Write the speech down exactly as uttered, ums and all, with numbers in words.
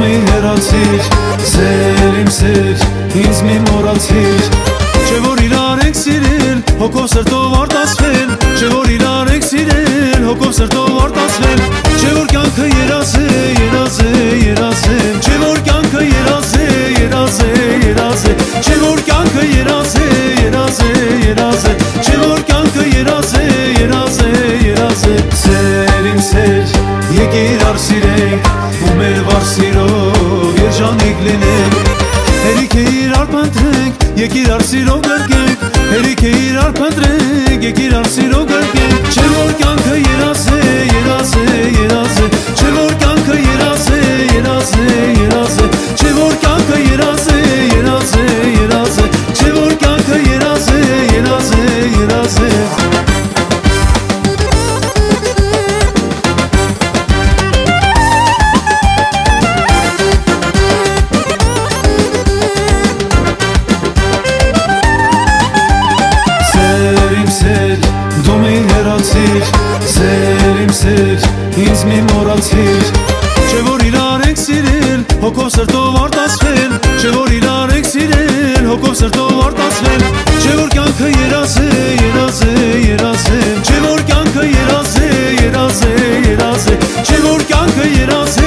մի հեռացիր, սեր իմ սեր, ինձ մի մոռացիր։ Չէ որ իրար ենք սիրել, հոգով սրտով արտասվել, չէ որ իրար ենք սիրել, հոգով սրտով արտասվել, չէ որ կյանքը երազ է, երազ է, երազ է, չէ որ կյանքը երազ է, երազ է, երազ է, չէ որ կյանքը երազ է, երազ է, երազ է, չէ որ կյանքը երազ է, երազ է, երազ է։ Սեր իմ սեր, եկիր արսիրենք, ու մեր վար սիրով երջանիկ լինենք, հերիք է իրար փնտրենք, եկիր արսիրով գրկենք, հերիք է իրար փնտրենք, եկիր արսիրով գրկենք, չէ որ կյանքը երազ է, երազ է, երազ է, չէ որ կյանքը երազ է, երազ է, երազ է, չէ որ կյանքը երազ է, երազ է, երազ է, չէ որ կյանքը երազ է, երազ է, երազ է։ Սեր իմ սեր, ինձ մի մոռացիր։ Չէ որ իրար ենք սիրել, հոգով սրտով արտասվել, չէ որ իրար ենք սիրել, հոգով սրտով արտասվել, չէ որ կյանքը երազ է, երազ է, երազ է, չէ որ կյանքը երազ է, երազ է, երազ է, չէ որ կյանքը երազ